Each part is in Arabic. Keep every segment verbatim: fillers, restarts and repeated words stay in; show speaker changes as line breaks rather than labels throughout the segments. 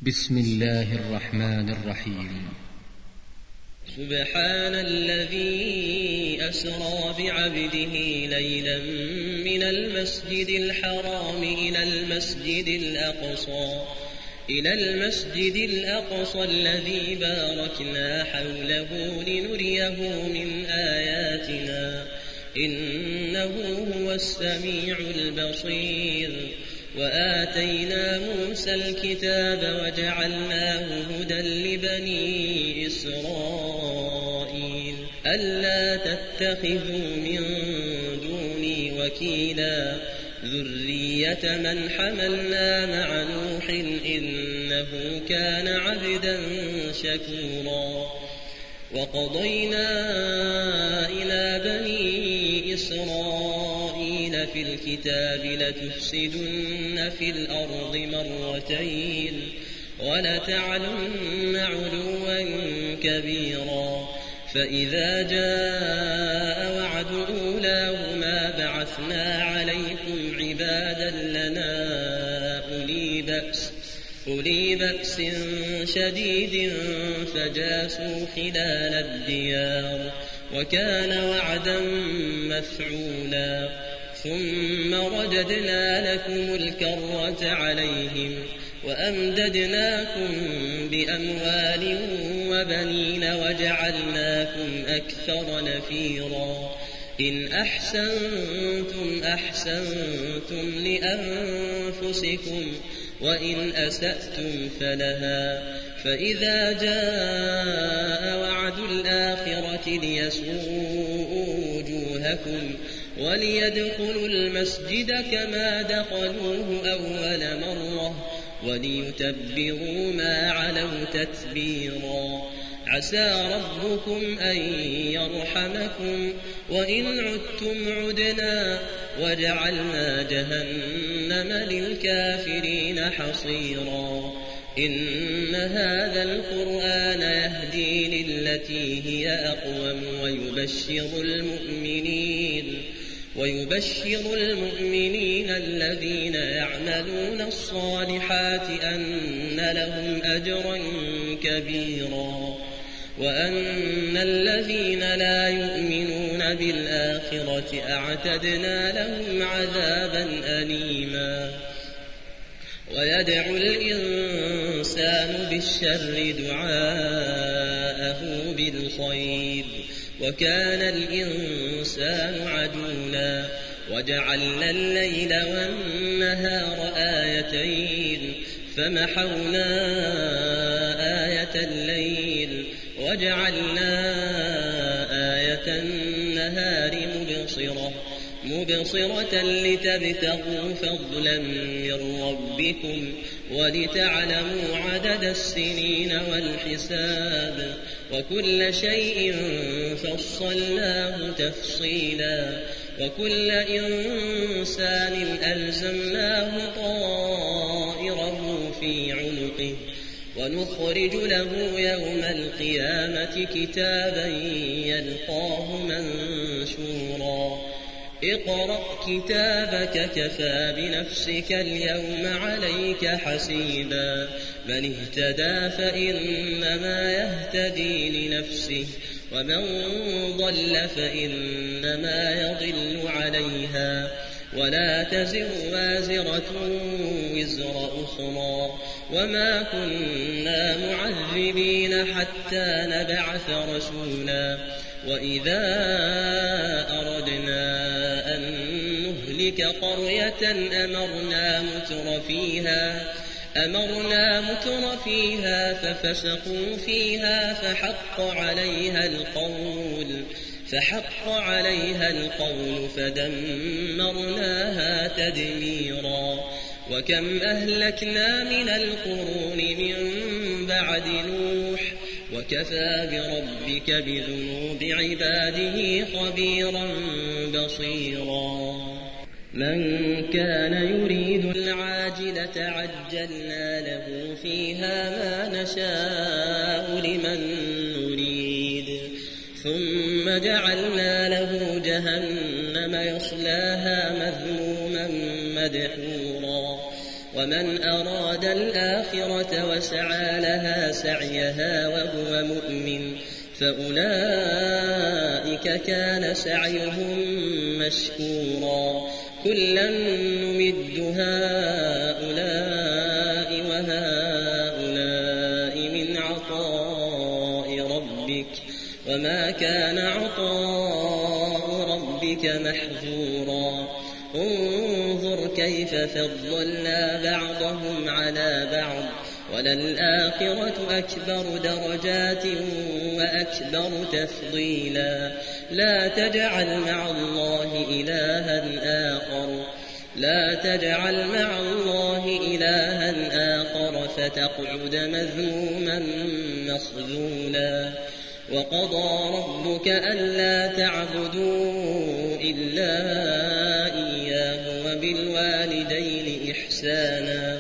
بسم الله الرحمن الرحيم.
سبحان الذي أسرى بعبده ليلا من المسجد الحرام إلى المسجد الأقصى إلى المسجد الأقصى الذي باركنا حوله لنريه من آياتنا إنه هو السميع البصير. وآتينا موسى الكتاب وجعلناه هدى لبني إسرائيل ألا تتخذوا من دوني وكيلا ذرية من حملنا مع نوح إنه كان عبدا شكورا. وقضينا إلى بني إسرائيل في الكتاب لتفسدن في الأرض مرتين ولتعلن علوا كبيرا. فإذا جاء وعد أولاهما بعثنا عليكم عبادا لنا أولي بأس أولي بأس شديد فجاسوا خلال الديار وكان وعدا مفعولا. ثم رددنا لكم الكرة عليهم وأمددناكم بأموال وبنين وجعلناكم أكثر نفيرا. إن أحسنتم أحسنتم لأنفسكم وإن أسأتم فلها. فإذا جاء وعد الآخرة ليسوءوا وجوهكم وليدخلوا المسجد كما دخلوه أول مرة وليتبروا ما علوا تتبيرا. عسى ربكم أن يرحمكم وإن عدتم عدنا وجعلنا جهنم للكافرين حصيرا. إن هذا القرآن يهدي للتي هي أقوم ويبشر المؤمنين ويبشر المؤمنين الذين يعملون الصالحات أن لهم أجرا كبيرا وأن الذين لا يؤمنون بالآخرة أعتدنا لهم عذابا أليما. ويدعو الإنسان بالشر دعاءه بالخير وكان الإنسان عجولا. وجعلنا الليل والنهار آيتين فمحونا آية الليل وجعلنا آية النهار مبصرة مبصرة لتبتغوا فضلا من ربكم ولتعلموا عدد السنين والحساب وكل شيء فصلناه تفصيلا. وكل إنسان ألزمناه طائره في عنقه ونخرج له يوم القيامة كتابا يلقاه منشورا. اقرأ كتابك كفى بنفسك اليوم عليك حسيبا. من اهتدى فإنما يهتدي لنفسه ومن ضل فإنما يضل عليها ولا تزر وازرة وزر أخرى وما كنا معذبين حتى نبعث رسولا. وإذا أردنا أن نهلك قرية أمرنا متر فيها أمرنا متر فيها ففسقوا فيها فحق عليها القول فحق عليها القول فدمرناها تدميرا. وكم أهلكنا من القرون من بعد نوح وكفى بربك بذنوب عباده خبيرا بصيرا. من كان يريد العاجلة عجلنا له فيها ما نشاء لمن نريد ثم جعلنا له جهنم يصلاها مذموما مدحورا ومن أراد الآخرة وسعى لها سعيها وهو مؤمن فأولئك كان سعيهم مشكورا كلا نمد هؤلاء وهؤلاء من عطاء ربك وما كان عطاء ربك محظورا انظر كيف فضلنا بعضهم على بعض وللآخرة أكبر درجات وأكبر تفضيلا لا تجعل مع الله إلها آخر لا تجعل مع الله إلها آخر فتقعد مذموما مخذولا وقضى ربك ألا تعبدوا إلا إياه وبالوالدين إحسانا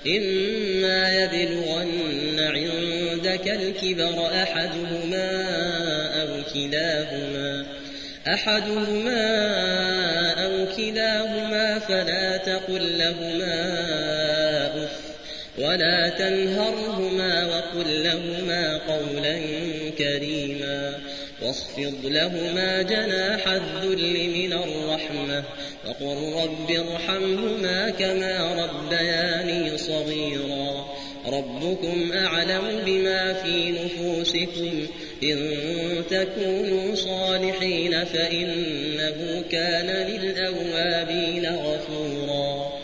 إما يبلغن عندك الكبر أحدهما أو كلاهما أحدهما أو كلاهما فلا تقل لهما أف ولا تنهرهما وقل لهما قولا كريما واخفض لهما جناح الذل من الرحمة وقل رب ارحمهما كما ربياني صغيرا ربكم أعلم بما في نفوسكم إن تكونوا صالحين فإنه كان للأوابين غفورا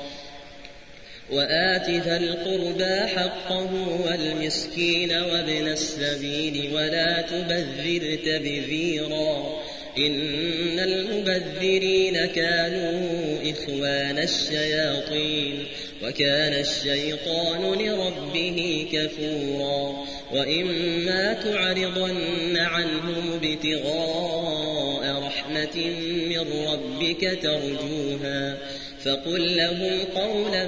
وآت ذا القربى حقه والمسكين وابن السبيل ولا تبذر تبذيرا إن المبذرين كانوا إخوان الشياطين وكان الشيطان لربه كفورا وإما تعرضن عنهم ابتغاء رحمة من ربك ترجوها فقل لهم قولا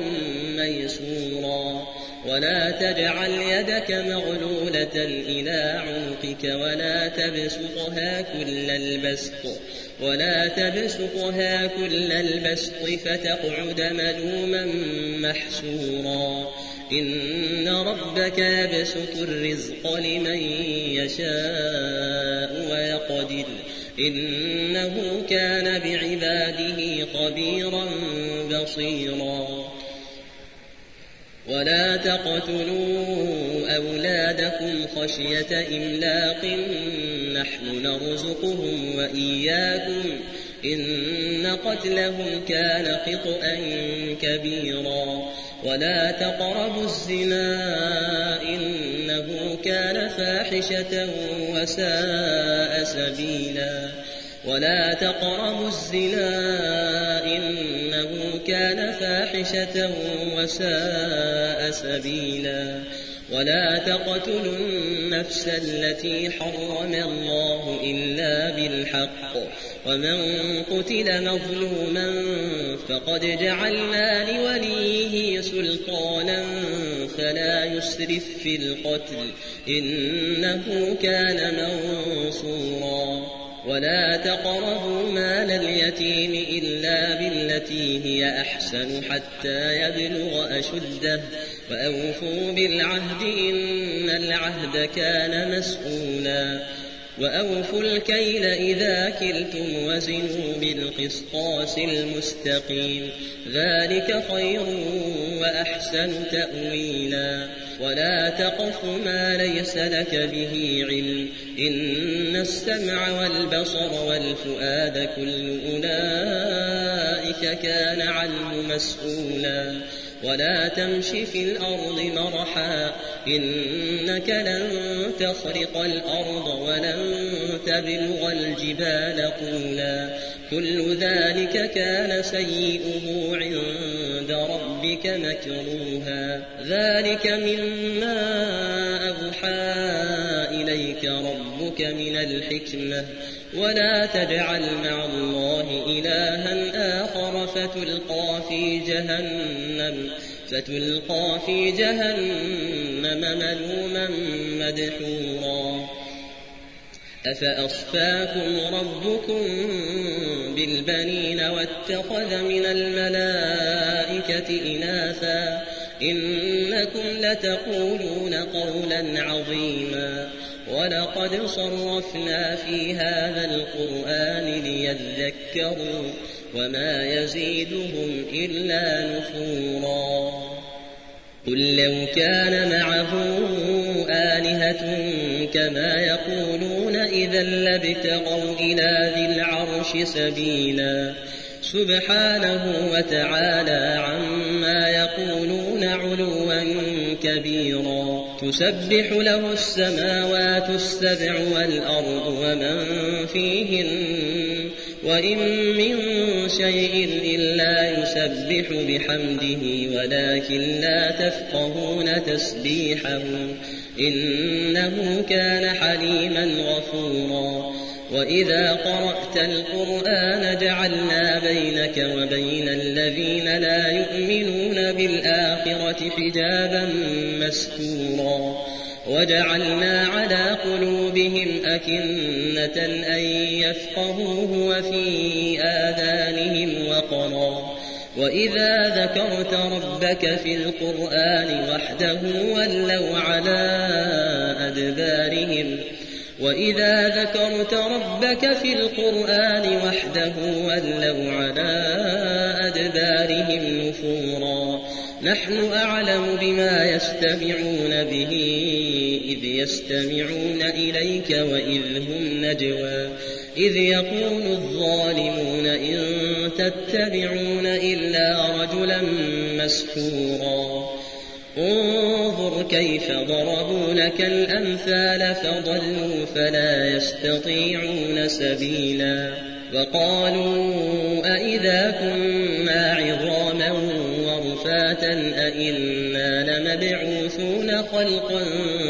ميسورا ولا تجعل يدك مغلولة إلى عنقك ولا تبسطها كل البسط ولا تبسطها كل البسط فتقعد ملوما محسورا إن ربك يبسط الرزق لمن يشاء ويقدر إنه كان بعباده خبيرا بصيرا ولا تقتلوا أولادكم خشية إملاق نحن نرزقهم وإياكم إن قتلهم كان خطأ كبيرا ولا تقربوا الزنا إنه كان فاحشة وساء سبيلا ولا تقربوا الزنا إنه كان فاحشة وساء سبيلا ولا تقتلوا النفس التي حرم الله إلا بالحق ومن قتل مظلوما فقد جعلنا لوليه سلطانا فلا يسرف في القتل إنه كان منصورا ولا تقربوا مال اليتيم إلا بالتي هي أحسن حتى يبلغ أشده وأوفوا بالعهد إن العهد كان مسؤولا وأوفوا الكيل إذا كلتم وزنوا بالقسطاس المستقيم ذلك خير وأحسن تأويلا ولا تقف ما ليس لك به علم إن السمع والبصر والفؤاد كل أولئك كان عنه مسؤولا ولا تمش في الأرض مرحا إنك لن تخرق الأرض ولن تبلغ الجبال طولا كل ذلك كان سيئه عند ربك مكروها ذلك مما أوحى إليك ربك من الحكمة ولا تجعل مع الله إلها آخر فتلقى في جهنم فتلقى في جهنم ملوما مدحورا أفأصفاكم ربكم بالبنين واتخذ من الملائكة إناثا إنكم لتقولون قولا عظيما ولقد صرفنا في هذا القرآن ليذكروا وما يزيدهم إلا نفورا قل لو كان معه آلهة كما يقولون إذا لابتغوا إلى ذي العرش سبيلا سبحانه وتعالى عما يقولون علوا كبيرا تسبح له السماوات السبع والأرض ومن فيهن وإن من شيء إلا يسبح بحمده ولكن لا تفقهون تسبيحه إنه كان حليما غفورا وإذا قرأت القرآن جعلنا بينك وبين الذين لا يؤمنون بالآخرة حجابا مستورا وجعلنا على قلوبهم أكنة أن يفقهوه وفي آذانهم وقرا وإذا ذكرت ربك في القرآن وحده ولوا على أدبارهم وإذا ذكرت ربك في القرآن وحده ولوا على أدبارهم نفورا نحن أعلم بما يستمعون به إذ يستمعون إليك وإذ هم نجوى إذ يقول الظالمون إن تتبعون إلا رجلا مسحورا انظر كيف ضربوا لك الأمثال فضلوا فلا يستطيعون سبيلا وقالوا أئذا كنا عظاما ورفاتا أئنا لمبعوثون خلقا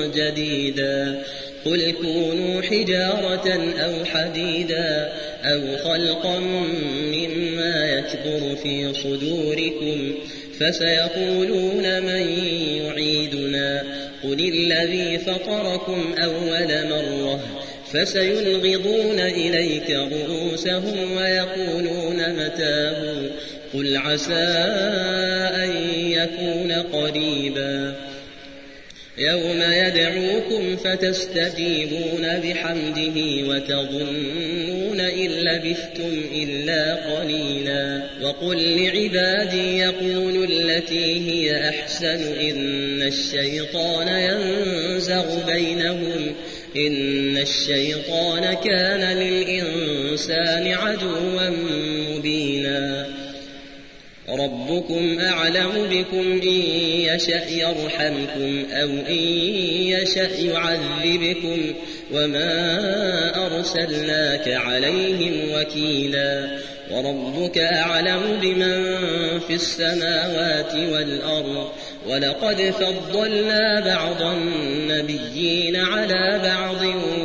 جديدا قل كونوا حجارة أو حديدا أو خلقا مما يكبر في صدوركم فسيقولون من يعيدنا قل الذي فطركم أول مرة فسينغضون إليك رؤوسهم ويقولون متاه قل عسى أن يكون قريبا يوم يدعوكم فتستجيبون بحمده وتظنون إن لبثتم إلا قليلا وقل لعبادي يقولوا التي هي أحسن إن الشيطان ينزغ بينهم إن الشيطان كان للإنسان عدوا مبينا ربكم أعلم بكم إن يشأ يرحمكم أو إن يشأ يعذبكم وما أرسلناك عليهم وكيلا وربك أعلم بمن في السماوات والأرض ولقد فضلنا بعض النبيين على بعض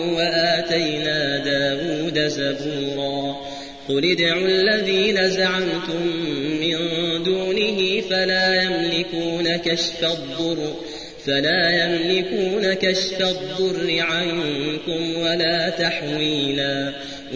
وآتينا داود زبورا قل ادعوا الذين زعمتم من دونه فلا يملكون كشف الضر فلا يملكون كشف الضر عنكم ولا تحويلا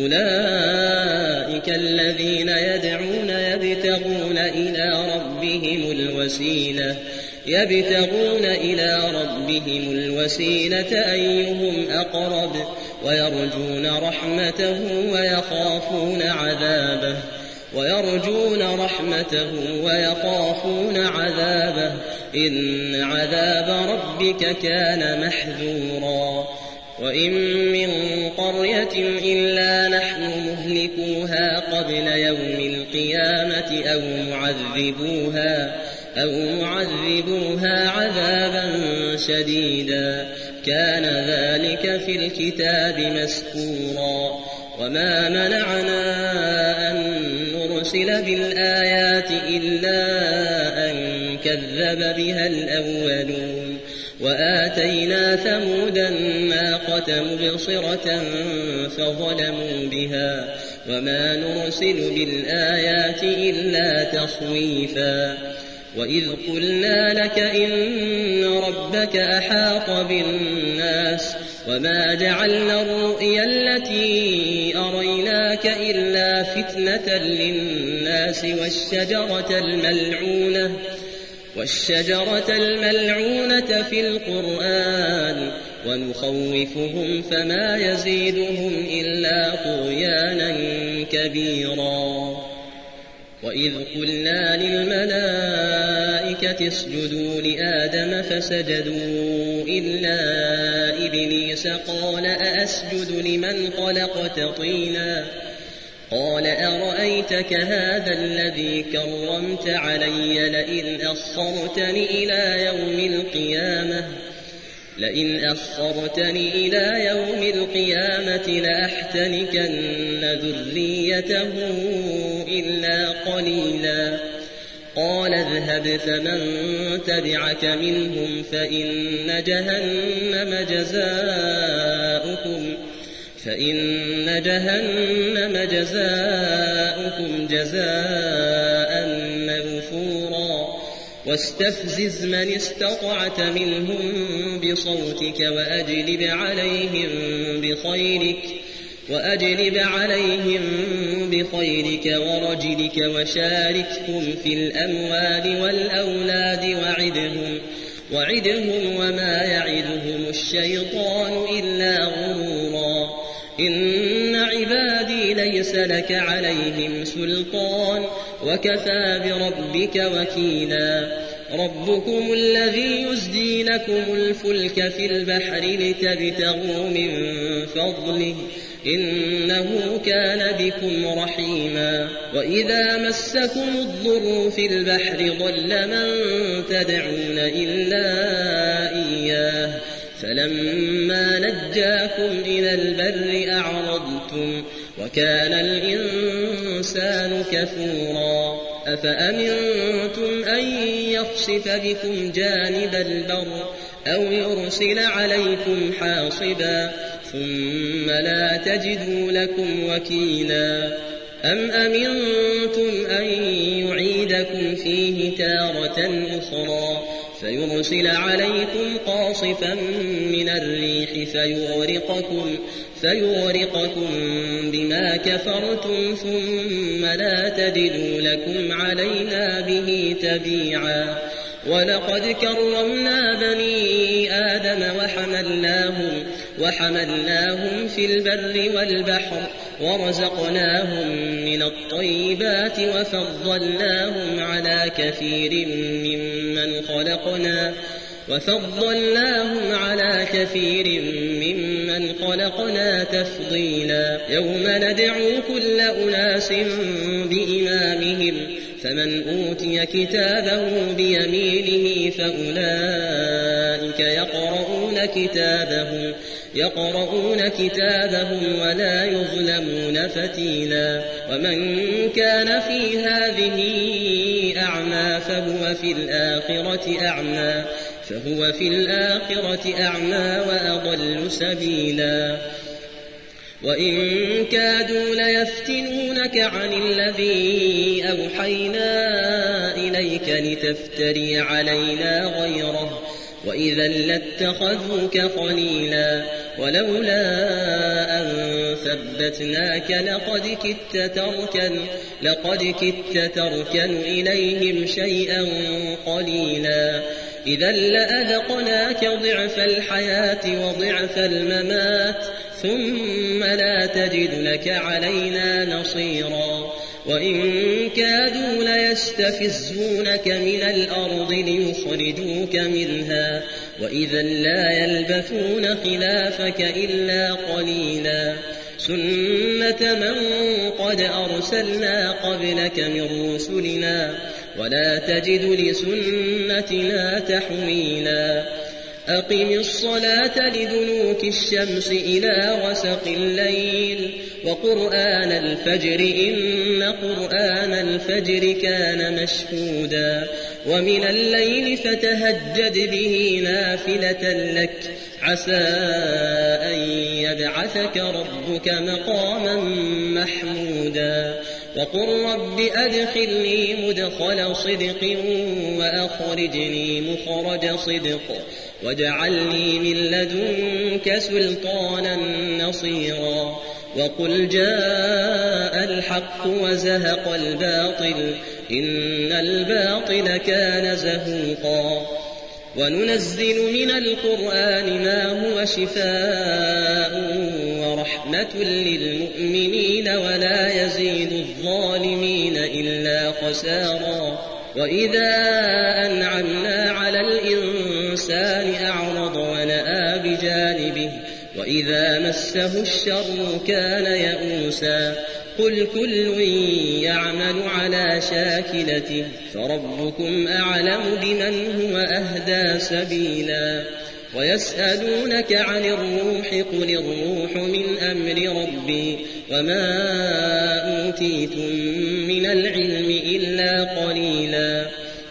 أولئك الذين يدعون يبتغون إلى ربهم الوسيلة يبتغون إلى ربهم الوسيلة أيهم أقرب ويرجون رحمته ويخافون عذابه ويرجون رحمته ويخافون عذابه إن عذاب ربك كان محذورا وإن من قرية إلا نحن مهلكوها قبل يوم القيامة أو معذبوها أو معذبوها عذابا شديدا كان ذلك في الكتاب مسكورا وما منعنا أن نرسل بالآيات إلا أن كذب بها الأولون وآتينا ثمود الناقة مبصرة فظلموا بها وما نرسل بالآيات إلا تخويفا وإذ قلنا لك إن ربك أحاط بالناس وما جعلنا الرؤيا التي أريناك إلا فتنة للناس والشجرة الملعونة والشجرة الملعونة في القرآن ونخوفهم فما يزيدهم إلا طغيانا كبيرا. وإذ قلنا للملائكة اسجدوا لآدم فسجدوا إلا إبليس قال أأسجد لمن خلقت طينا قال أرأيتك هذا الذي كرمت علي لئن أخرتني إلى يوم القيامة لئن أخرتني إلى يوم القيامة لأحتنكن ذريته إلا قليلا. قال اذهب فمن تبعك منهم فإن جهنم جزاؤكم فإن جهنم جزاؤكم جزاء موفورا. واستفزز من استطعت منهم بصوتك وأجلب عليهم بخيلك وأجلب عليهم بخيلك ورجلك وشاركهم في الأموال والأولاد وعدهم وعدهم وما يعدهم الشيطان إلا غرورا. إن عبادي ليس لك عليهم سلطان وكفى بربك وكيلا. ربكم الذي يزجي لكم الفلك في البحر لتبتغوا من فضله إنه كان بكم رحيما. وإذا مسكم الضر في البحر ضل من تدعون إلا إياه فلما نجاكم إلى البر أعرضتم وكان الإنسان كفورا. أفأمنتم أن يخسف بكم جانب البر أو يرسل عليكم حاصبا ثم لا تجدوا لكم وكيلا. أم أمنتم أن يعيدكم فيه تارة أخرى فيرسل عليكم قاصفا من الريح فيغرقكم, فيغرقكم بما كفرتم ثم لا تجدوا لكم علينا به تبيعا. ولقد كرمنا بني آدم وحملناهم, وحملناهم في البر والبحر ورزقناهم من الطيبات وفضلناهم على كثير ممن خلقنا وفضلناهم على كثير ممن خلقنا تفضيلا. يوم ندعو كل أناس بإمامهم فمن أوتي كتابه بيمينه فأولئك يقرؤون كتابهم يقرؤون كتابهم ولا يظلمون فتيلا. ومن كان في هذه أعمى فهو في الآخرة أعمى فهو في الآخرة أعمى وأضل سبيلا. وإن كادوا ليفتنونك عن الذي أوحينا إليك لتفتري علينا غيره وإذا لاتخذوك خليلا. ولولا أن ثبتناك لقد كدت تركن لقد كدت تركن إليهم شيئا قليلا. إذا لأذقناك ضعف الحياة وضعف الممات ثم لا تجد لك علينا نصيرا. وإن كادوا ليستفزونك من الأرض ليخرجوك منها وإذا لا يلبثون خلافك إلا قليلا. سنة من قد أرسلنا قبلك من رسلنا ولا تجد لسنتنا تحويلا. أقم الصلاة لدنوك الشمس إلى غسق الليل وقرآن الفجر إن قرآن الفجر كان مشهودا. ومن الليل فتهجد به نافلة لك عسى أن يبعثك ربك مقاما محمودا. وقل رب أدخلني مدخل صدق وأخرجني مخرج صدق واجعلني من لدنك سلطانا نصيرا. وقل جاء الحق وزهق الباطل إن الباطل كان زهوقا وننزل من القرآن ما هو شفاء ورحمة للمؤمنين ولا يزيد الظالمين إلا خسارا وإذا أنعمنا على الإنسان أعرض ونأى بجانبه وإذا مسه الشر كان يئوسا قل كل يعمل على شاكلته فربكم أعلم بمن هو أهدى سبيلا ويسألونك عن الروح قل الروح من أمر ربي وما أوتيتم من العلم إلا قليلا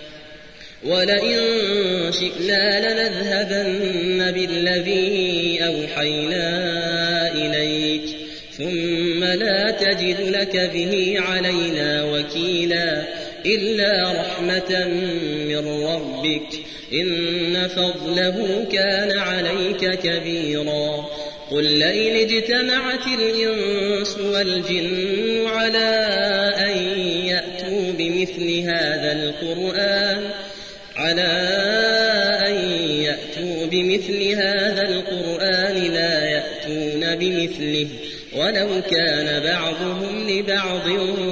ولئن شئنا لنذهبن بالذي أوحينا إليك ثم لا تجد لك به علينا وكيلا إلا رحمة من ربك إن فضله كان عليك كبيرا قل لئن اجتمعت الإنس والجن على أن يأتوا بمثل هذا القرآن على أن يأتوا بمثل هذا القرآن لا يأتون بمثله ولو كان بعضهم لبعض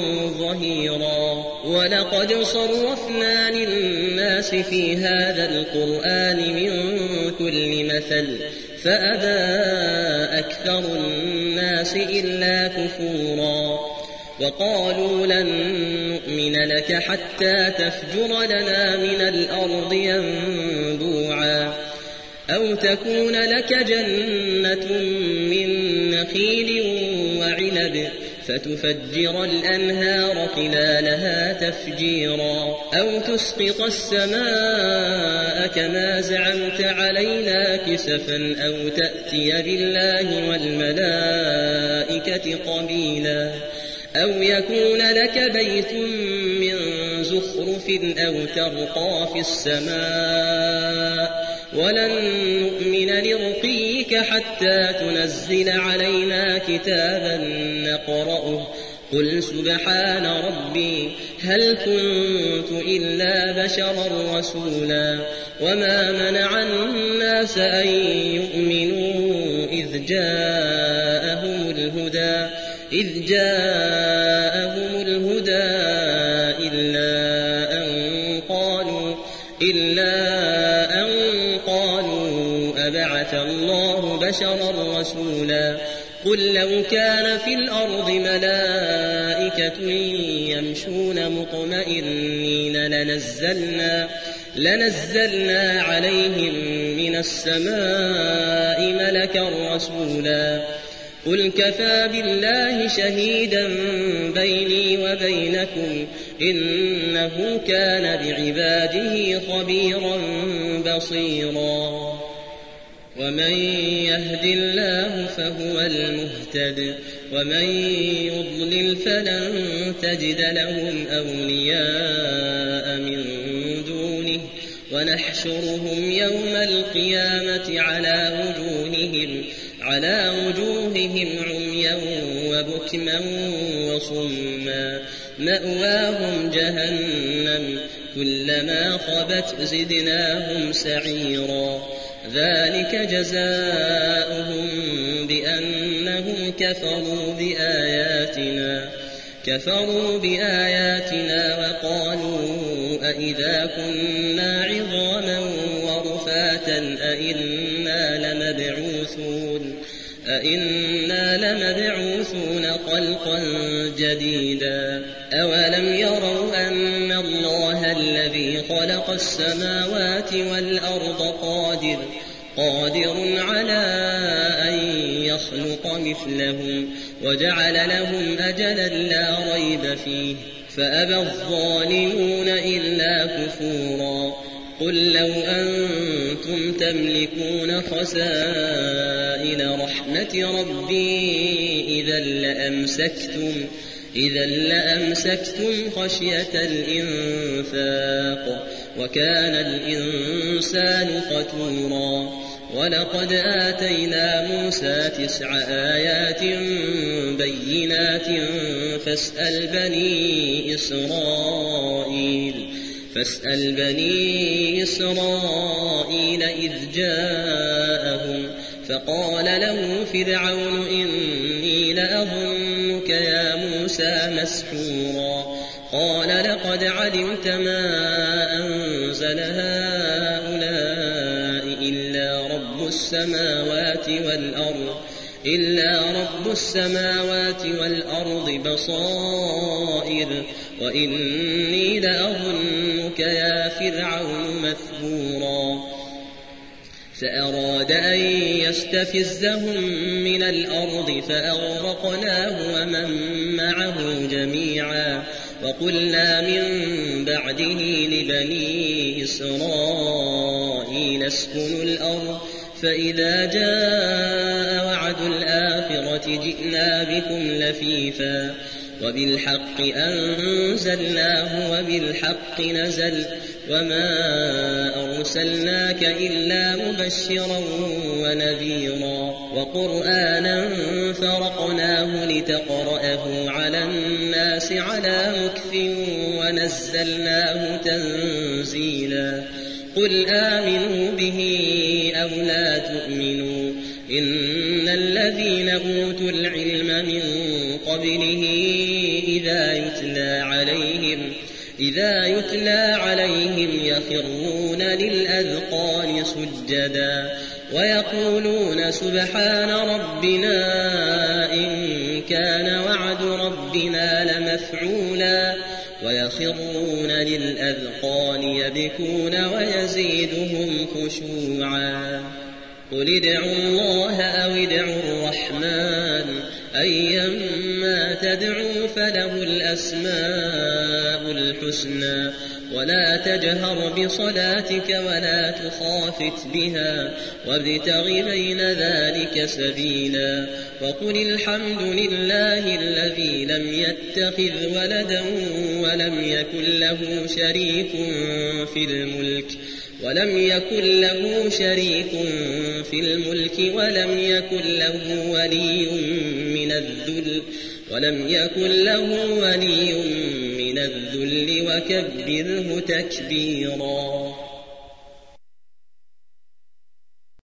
ظهيرا ولقد صرفنا للناس في هذا القرآن من كل مثل فأبى أكثر الناس إلا كفورا وقالوا لن نؤمن لك حتى تفجر لنا من الأرض ينبوعا أو تكون لك جنة من نخيل وعنب فتفجر الأنهار خلالها تفجيرا أو تسقط السماء كما زعمت علينا كسفا أو تأتي بالله والملائكة قبيلا أو يكون لك بيت من زخرف أو ترقى في السماء ولن نؤمن لرقيك حتى تنزل علينا كتابا نقرأه قل سبحان ربي هل كنت إلا بشرا رسولا وما منع الناس أن يؤمنوا إذ جاءهم الهدى إذ جاءهم الهدى إلا أن قالوا إلا أن قالوا أبعث الله بشرا رسولا قل لو كان في الأرض ملائكة يمشون مطمئنين لنزلنا لنزلنا عليهم من السماء ملكا رسولا قل كفى بالله شهيدا بيني وبينكم إنه كان بعباده خبيرا بصيرا ومن يهد الله فهو المهتد ومن يضلل فلن تجد لهم أولياء من دونه ونحشرهم يوم القيامة على وجوههم على وجوههم عميا وبكما وصما مأواهم جهنم كلما خبت زدناهم سعيرا ذلك جزاؤهم بأنهم كفروا بآياتنا كفروا بآياتنا وقالوا أإذا كنا عظاما ورفاتا أإنا لمبعوثون أإنا لمبعوثون خلقا جديدا أولم يروا أن الله الذي خلق السماوات والأرض قادر قادر على أن يخلق مثلهم وجعل لهم أجلا لا ريب فيه فأبى الظالمون إلا كفورا قل لو أنتم تملكون خزائن رحمة ربي إذا لأمسكتم إذا لأمسكتم خشية الإنفاق وكان الإنسان قتورا ولقد آتينا موسى تسع آيات بينات فاسأل بني إسرائيل فاسأل بني إسرائيل إذ جاءهم فقال له فرعون إني لأظنك يا موسى مسحورا قال لقد علمت ما أنزل هؤلاء إلا رب السماوات والأرض إلا رب السماوات والأرض بصائر وإني لأظنك يا فرعون مثبورا فأراد أن يستفزهم من الأرض فأغرقناه ومن معه جميعا وقلنا من بعده لبني إسرائيل اسكنوا الأرض فإذا جاء وعد الآخرة جئنا بكم لفيفا وبالحق أنزلناه وبالحق نزل وما أرسلناك إلا مبشرا ونذيرا وقرآنا فرقناه لتقرأه على الناس على مكث ونزلناه تنزيلا قل آمنوا به أو لا تؤمنوا إن الذين أوتوا العلم من قبله إذا يتلى عليهم إذا يتلى عليهم يخرون للأذقان سجدا ويقولون سبحان ربنا إن كان وعد ربنا لمفعولا ويخرون للأذقان يبكون ويزيدهم خشوعا قل ادعوا الله أو ادعوا الرحمن أيما تدعوا فله الأسماء الحسنى ولا تجهر بصلاتك ولا تخافت بها وابتغ بين ذلك سبيلا وقل الحمد لله الذي لم يتخذ ولدا ولم يكن له شريك في الملك ولم يكن له شريك في الملك ولم يكن له ولي من الذل ولم يكن له ولي من الذل وكبره تكبيرا.